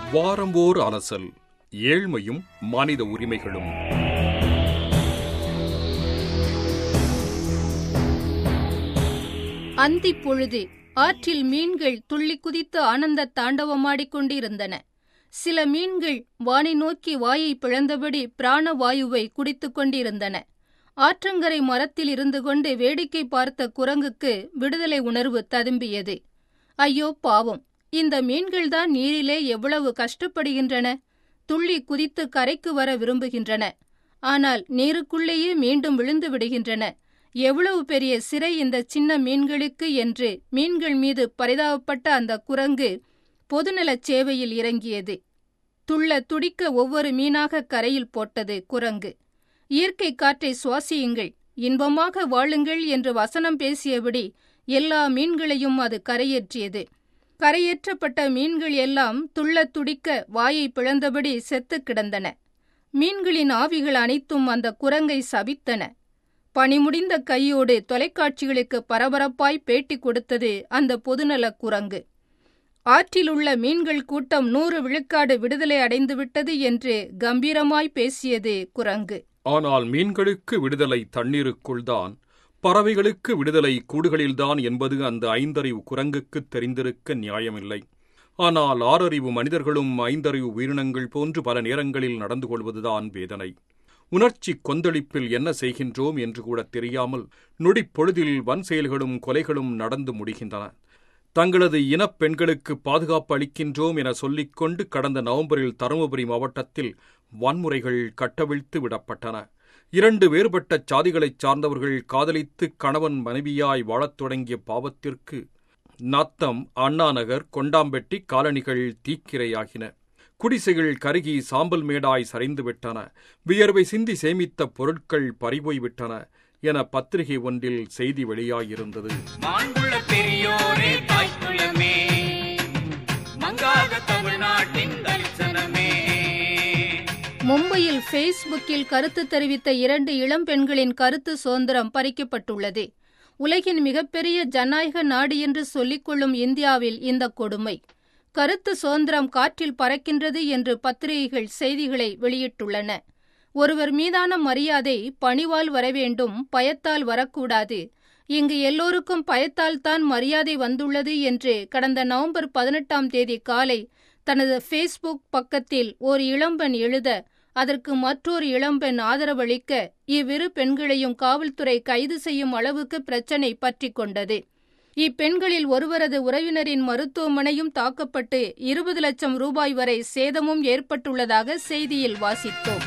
வாரம்போர் அலசல், ஏழ்மையும் மனித உரிமைகளும். அந்திப் பொழுது ஆற்றில் மீன்கள் துள்ளி குதித்து ஆனந்த தாண்டவமாடிக் கொண்டிருந்தன. சில மீன்கள் வானை நோக்கி வாயை பிளந்தபடி பிராண வாயுவை குடித்துக் கொண்டிருந்தன. ஆற்றங்கரை மரத்தில் இருந்து கொண்டு வேடிக்கை பார்த்த குரங்குக்கு விடுதலை உணர்வு ததும்பியது. ஐயோ பாவம், இந்த மீன்கள்தான் நீரிலே எவ்வளவு கஷ்டப்படுகின்றன. துள்ளி குதித்து கரைக்கு வர விரும்புகின்றன. ஆனால் நீருக்குள்ளேயே மீண்டும் விழுந்து விடுகின்றன. எவ்வளவு பெரிய சிறை இந்த சின்ன மீன்களுக்கு என்று மீன்கள் மீது பரிதாபப்பட்ட அந்த குரங்கு பொதுநலச் சேவையில் இறங்கியது. துள்ள துடிக்க ஒவ்வொரு மீனாக கரையில் போட்டது குரங்கு. இயற்கை காற்றை சுவாசியுங்கள், இன்பமாக வாழுங்கள் என்று வசனம் பேசியபடி எல்லா மீன்களையும் அது கரையேற்றியது. கரையேற்றப்பட்ட மீன்கள் எல்லாம் துள்ள துடிக்க வாயை பிளந்தபடி செத்து கிடந்தன. மீன்களின் ஆவிகள் அனைத்தும் அந்த குரங்கை சபித்தன. பணிமுடிந்த கையோடு தொலைக்காட்சிகளுக்கு பரபரப்பாய் பேட்டி கொடுத்தது அந்த பொதுநலக் குரங்கு. ஆற்றில் உள்ள மீன்கள் கூட்டம் 100 விழுக்காடு விடுதலை அடைந்துவிட்டது என்று கம்பீரமாய் பேசியது குரங்கு. ஆனால் மீன்களுக்கு விடுதலை தண்ணீருக்குள்தான், பறவைகளுக்கு விடுதலை கூடுகளில்தான் என்பது அந்த 5 அறிவு குரங்குக்கு தெரிந்திருக்க நியாயமில்லை. ஆனால் 6 அறிவு மனிதர்களும் 5 அறிவு உயிரினங்கள் போன்று பல நேரங்களில் நடந்து கொள்வதுதான் வேதனை. உணர்ச்சி கொந்தளிப்பில் என்ன செய்கின்றோம் என்று கூட தெரியாமல் நொடிப்பொழுதில் வன் செயல்களும் கொலைகளும் நடந்து முடிகின்றன. தங்களது இனப்பெண்களுக்கு பாதுகாப்பு அளிக்கின்றோம் என சொல்லிக்கொண்டு கடந்த நவம்பரில் தருமபுரி மாவட்டத்தில் வன்முறைகள் கட்டவிழ்த்து விடப்பட்டன. 2 வேறுபட்ட சாதிகளைச் சார்ந்தவர்கள் காதலித்து கணவன் மனைவியாய் வாழத் தொடங்கிய பாவத்திற்கு நத்தம், அண்ணாநகர், கொண்டாம்பெட்டி காலனிகள் தீக்கிரையாகின. குடிசைகள் கருகி சாம்பல் மேடாய் சரிந்துவிட்டன. வியர்வை சிந்தி சேமித்த பொருட்கள் பறிபோய்விட்டன என பத்திரிகை ஒன்றில் செய்தி வெளியாயிருந்தது. மும்பையில் ஃபேஸ்புக்கில் கருத்து தெரிவித்த 2 இளம் பெண்களின் கருத்து சுதந்திரம் பறிக்கப்பட்டுள்ளது. உலகின் மிகப்பெரிய ஜனநாயக நாடு என்று சொல்லிக்கொள்ளும் இந்தியாவில் இந்த கொடுமை. கருத்து சுதந்திரம் காற்றில் பறக்கின்றது என்று பத்திரிகைகள் செய்திகளை வெளியிட்டுள்ளன. ஒருவர் மீதான மரியாதை பணிவால் வரவேண்டும், பயத்தால் வரக்கூடாது. இங்கு எல்லோருக்கும் பயத்தால்தான் மரியாதை வந்துள்ளது என்று கடந்த நவம்பர் 18ஆம் தேதி காலை தனது ஃபேஸ்புக் பக்கத்தில் ஒரு இளம்பெண் எழுத, அதற்கு மற்றொரு இளம்பெண் ஆதரவளிக்க, இவ்விரு பெண்களையும் காவல்துறை கைது செய்யும் அளவுக்கு பிரச்சினை பற்றி கொண்டது. இப்பெண்களில் ஒருவரது உறவினரின் மருத்துவமனையும் தாக்கப்பட்டு 20 லட்சம் ரூபாய் வரை சேதமும் ஏற்பட்டுள்ளதாக செய்தியில் வாசித்தோம்.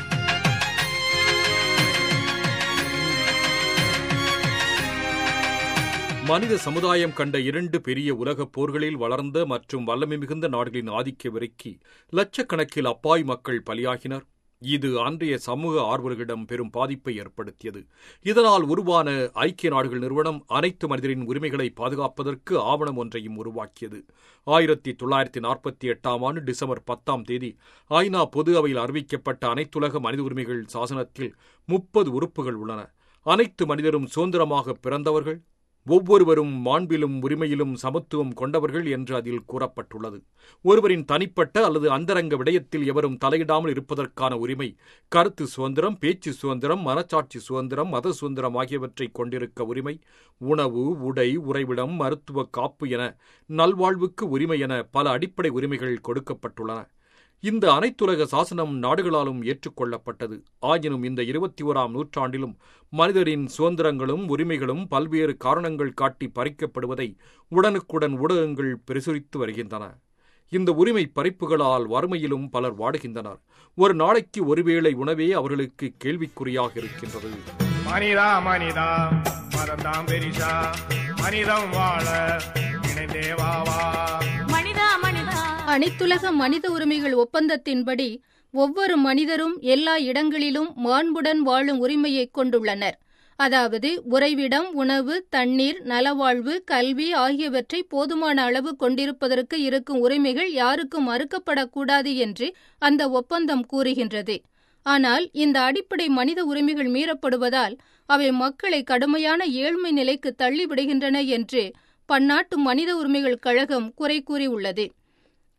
மனித சமுதாயம் கண்ட 2 பெரிய உலகப் போர்களில் வளர்ந்த மற்றும் வல்லமை மிகுந்த நாடுகளின் ஆதிக்க விரைக்கு லட்சக்கணக்கில் அப்பாவி மக்கள் பலியாகினர். இது அன்றைய சமூக ஆர்வலர்களிடம் பெரும் பாதிப்பை ஏற்படுத்தியது. இதனால் உருவான ஐக்கிய நாடுகள் நிறுவனம் அனைத்து மனிதரின் உரிமைகளை பாதுகாப்பதற்கு ஆவணம் ஒன்றையும் உருவாக்கியது. 1948ஆம் ஆண்டு டிசம்பர் 10ஆம் தேதி ஐநா பொது அவையில் அறிவிக்கப்பட்ட அனைத்துலக மனித உரிமைகள் சாசனத்தில் 30 உறுப்புகள் உள்ளன. அனைத்து மனிதரும் சுதந்திரமாக பிறந்தவர்கள், ஒவ்வொருவரும் மாண்பிலும் உரிமையிலும் சமத்துவம் கொண்டவர்கள் என்று அதில் கூறப்பட்டுள்ளது. ஒருவரின் தனிப்பட்ட அல்லது அந்தரங்க விடயத்தில் எவரும் தலையிடாமல் இருப்பதற்கான உரிமை, கருத்து சுதந்திரம், பேச்சு சுதந்திரம், மனச்சாட்சி சுதந்திரம், மத சுதந்திரம் ஆகியவற்றை கொண்டிருக்க உரிமை, உணவு, உடை, உறைவிடம், மருத்துவ காப்பு என நல்வாழ்வுக்கு உரிமை என பல அடிப்படை உரிமைகள் கொடுக்கப்பட்டுள்ளன. இந்த அனைத்துலக சாசனம் நாடுகளாலும் ஏற்றுக்கொள்ளப்பட்டது. ஆயினும் இந்த 21ஆம் நூற்றாண்டிலும் மனிதரின் சுதந்திரங்களும் உரிமைகளும் பல்வேறு காரணங்கள் காட்டி பறிக்கப்படுவதை உடனுக்குடன் ஊடகங்கள் பிரசுரித்து வருகின்றன. இந்த உரிமை பறிப்புகளால் வறுமையிலும் பலர் வாடுகின்றனர். ஒரு நாளைக்கு ஒருவேளை உணவே அவர்களுக்கு கேள்விக்குறியாக இருக்கின்றது. மனிதா மனிதா மரதாம் பெரிசா, மனிதம் வாழ இணைந்தேவாவா. அனைத்துலக மனித உரிமைகள் ஒப்பந்தத்தின்படி ஒவ்வொரு மனிதரும் எல்லா இடங்களிலும் மாண்புடன் வாழும் உரிமையை கொண்டுள்ளனர். அதாவது உறைவிடம், உணவு, தண்ணீர், நலவாழ்வு, கல்வி ஆகியவற்றை போதுமான அளவு கொண்டிருப்பதற்கு இருக்கும் உரிமைகள் யாருக்கும் மறுக்கப்படக்கூடாது என்று அந்த ஒப்பந்தம் கூறுகின்றது. ஆனால் இந்த அடிப்படை மனித உரிமைகள் மீறப்படுவதால் அவை மக்களை கடுமையான ஏழ்மை நிலைக்கு தள்ளிவிடுகின்றன என்று பன்னாட்டு மனித உரிமைகள் கழகம் குறை கூறியுள்ளது.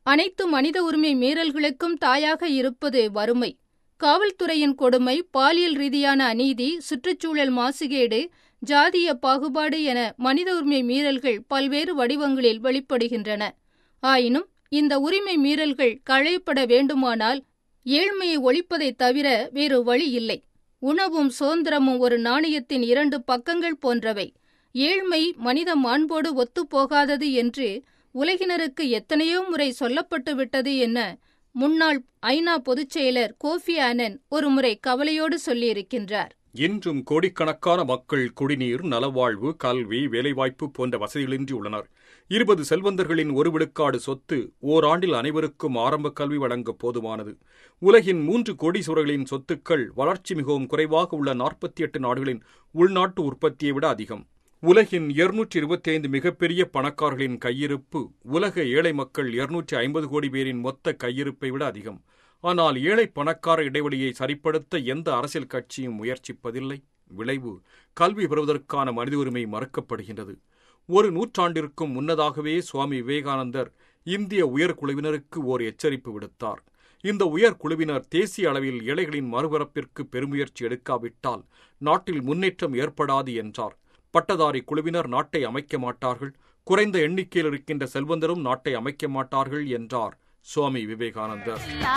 அனைத்து மனித உரிமை மீறல்களுக்கும் தாயாக இருப்பது வறுமை. காவல்துறையின் கொடுமை, பாலியல் ரீதியான அநீதி, சுற்றுச்சூழல் மாசுகேடு, ஜாதிய பாகுபாடு என மனித உரிமை மீறல்கள் பல்வேறு வடிவங்களில் வெளிப்படுகின்றன. ஆயினும் இந்த உரிமை மீறல்கள் களையப்பட வேண்டுமானால் ஏழ்மையை ஒழிப்பதைத் தவிர வேறு வழி இல்லை. உணவும் சுதந்திரமும் ஒரு நாணயத்தின் 2 பக்கங்கள் போன்றவை. ஏழ்மை மனித மாண்போடு ஒத்துப்போகாதது என்று உலகினருக்கு எத்தனையோ முறை சொல்லப்பட்டு விட்டது என முன்னாள் ஐநா பொதுச் செயலர் கோஃபி ஆனன் ஒருமுறை கவலையோடு சொல்லியிருக்கின்றார். இன்றும் கோடிக்கணக்கான மக்கள் குடிநீர், நலவாழ்வு, கல்வி, வேலைவாய்ப்பு போன்ற வசதிகளின்றி உள்ளனர். 20 செல்வந்தர்களின் 1 விழுக்காடு சொத்து ஓராண்டில் அனைவருக்கும் ஆரம்ப கல்வி வழங்க போதுமானது. உலகின் 3 கோடீஸ்வரர்களின் சொத்துக்கள் வளர்ச்சி மிகவும் குறைவாக உள்ள 48 நாடுகளின் உள்நாட்டு உற்பத்தியை விட அதிகம். உலகின் 225 மிகப்பெரிய பணக்காரர்களின் கையிருப்பு உலக ஏழை மக்கள் 250 கோடி பேரின் மொத்த கையிருப்பை விட அதிகம். ஆனால் ஏழை பணக்கார இடைவெளியை சரிப்படுத்த எந்த அரசியல் கட்சியும் முயற்சிப்பதில்லை. விளைவு, கல்வி பெறுவதற்கான மனித உரிமை மறுக்கப்படுகின்றது. 1 நூற்றாண்டிற்கும் முன்னதாகவே சுவாமி விவேகானந்தர் இந்திய உயர்குழுவினருக்கு ஓர் எச்சரிப்பு விடுத்தார். இந்த உயர்குழுவினர் தேசிய அளவில் ஏழைகளின் மறுபிறப்பிற்கு பெருமுயற்சி எடுக்காவிட்டால் நாட்டில் முன்னேற்றம் ஏற்படாது என்றார். பட்டதாரி குழுவினர் நாட்டை அமைக்க மாட்டார்கள், குறைந்த எண்ணிக்கையில் இருக்கின்ற செல்வந்தரும் நாட்டை அமைக்க மாட்டார்கள் என்றார் சுவாமி விவேகானந்தர்.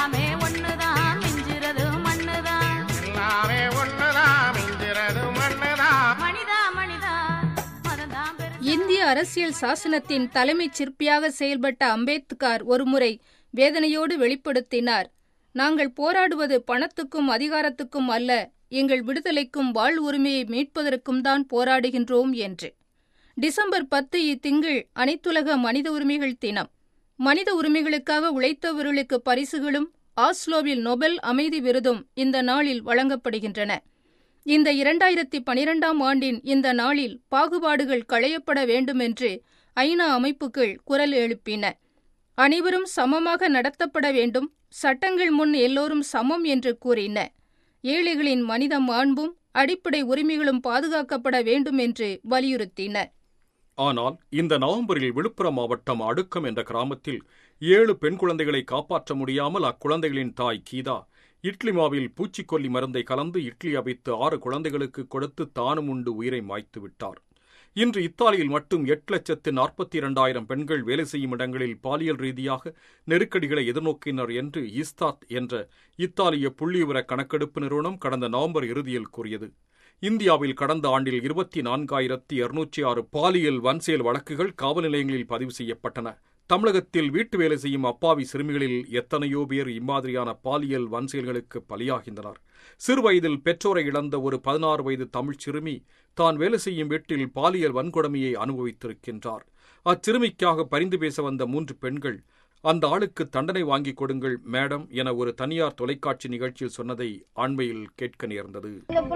இந்திய அரசியல் சாசனத்தின் தலைமைச் சிற்பியாக செயல்பட்ட அம்பேத்கர் ஒருமுறை வேதனையோடு வெளிப்படுத்தினார், நாங்கள் போராடுவது பணத்துக்கும் அதிகாரத்துக்கும் அல்ல, எங்கள் விடுதலைக்கும் வாழ் உரிமையை மீட்பதற்கும் தான் போராடுகின்றோம் என்று. டிசம்பர் 10 இத்திங்கள் அனைத்துலக மனித உரிமைகள் தினம். மனித உரிமைகளுக்காக உழைத்தவர்களுக்கு பரிசுகளும் ஆஸ்லோவில் நொபெல் அமைதி விருதும் இந்த நாளில் வழங்கப்படுகின்றன. இந்த 2012ஆம் ஆண்டின் இந்த நாளில் பாகுபாடுகள் களையப்பட வேண்டுமென்று ஐநா அமைப்புகள் குரல் எழுப்பின. அனைவரும் சமமாக நடத்தப்பட வேண்டும், சட்டங்கள் முன் எல்லோரும் சமம் என்று கூறின. ஏழைகளின் மனித மாண்பும் அடிப்படை உரிமைகளும் பாதுகாக்கப்பட வேண்டும் என்று வலியுறுத்தின. ஆனால் இந்த நவம்பரில் விழுப்புரம் மாவட்டம் அடுக்கம் என்ற கிராமத்தில் 7 பெண் குழந்தைகளை காப்பாற்ற முடியாமல் அக்குழந்தைகளின் தாய் கீதா இட்லி மாவில் பூச்சிக்கொல்லி மருந்தை கலந்து இட்லி அவித்து 6 குழந்தைகளுக்கு கொடுத்து தானும் உண்டு உயிரை மாய்த்து விட்டார். இன்று இத்தாலியில் மட்டும் 8,42,000 பெண்கள் வேலை செய்யும் இடங்களில் பாலியல் ரீதியாக நெருக்கடிகளை எதிர்நோக்கினர் என்று ஈஸ்தாத் என்ற இத்தாலிய புள்ளிவிவர கணக்கெடுப்பு நிறுவனம் கடந்த நவம்பர் இறுதியில் கூறியது. இந்தியாவில் கடந்த ஆண்டில் 24,206 பாலியல் வன்செயல் வழக்குகள் காவல் நிலையங்களில் பதிவு செய்யப்பட்டன. தமிழகத்தில் வீட்டு வேலை செய்யும் அப்பாவி சிறுமிகளில் எத்தனையோ பேர் இம்மாதிரியான பாலியல் வன்செயல்களுக்கு பலியாகின்றனர். சிறுவயதில் பெற்றோரை இழந்த ஒரு 16 வயது தமிழ் சிறுமி தான் வேலை செய்யும் வீட்டில் பாலியல் வன்கொடுமையை அனுபவித்திருக்கின்றார். அச்சிறுமிக்காக பரிந்து பேச வந்த 3 பெண்கள் அந்த ஆளுக்கு தண்டனை வாங்கிக் கொடுங்கள் மேடம் என ஒரு தனியார் தொலைக்காட்சி நிகழ்ச்சியில் சொன்னதை அண்மையில் கேட்க நேர்ந்தது.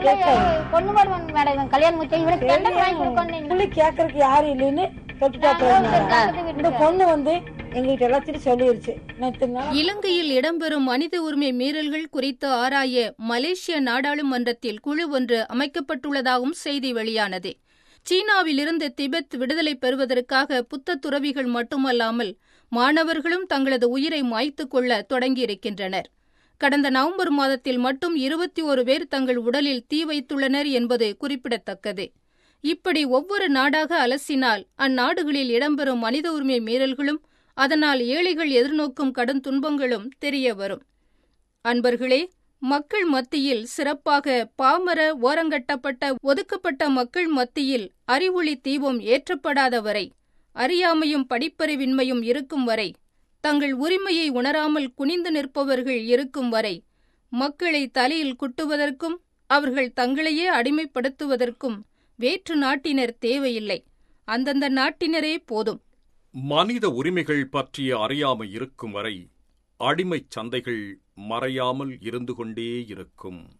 இலங்கையில் இடம்பெறும் மனித உரிமை மீறல்கள் குறித்து ஆராய மலேசிய நாடாளுமன்றத்தில் குழு ஒன்று அமைக்கப்பட்டுள்ளதாகவும் செய்தி வெளியானது. சீனாவிலிருந்து திபெத் விடுதலை பெறுவதற்காக புத்த துறவிகள் மட்டுமல்லாமல் மாணவர்களும் தங்களது உயிரை மாய்த்துக் கொள்ள தொடங்கியிருக்கின்றனர். கடந்த நவம்பர் மாதத்தில் மட்டும் 21 பேர் தங்கள் உடலில் தீ வைத்துள்ளனர் என்பது குறிப்பிடத்தக்கது. இப்படி ஒவ்வொரு நாடாக அலசினால் அந்நாடுகளில் இடம்பெறும் மனித உரிமை மீறல்களும் அதனால் ஏழைகள் எதிர்நோக்கும் கடும் துன்பங்களும் தெரிய வரும். அன்பர்களே, மக்கள் மத்தியில், சிறப்பாக பாமர ஓரங்கட்டப்பட்ட ஒதுக்கப்பட்ட மக்கள் மத்தியில் அறிவொளி தீபம் ஏற்றப்படாத வரை, அறியாமையும் படிப்பறிவின்மையும் இருக்கும் வரை, தங்கள் உரிமையை உணராமல் குனிந்து நிற்பவர்கள் இருக்கும் வரை, மக்களை தலையில் குட்டுவதற்கும் அவர்கள் தங்களையே அடிமைப்படுத்துவதற்கும் வேற்று நாட்டினர் தேவையில்லை, அந்தந்த நாட்டினரே போதும். மனித உரிமைகள் பற்றிய அறியாமை இருக்கும் வரை அடிமைச் சந்தைகள் மறையாமல் இருந்து கொண்டே இருக்கும்.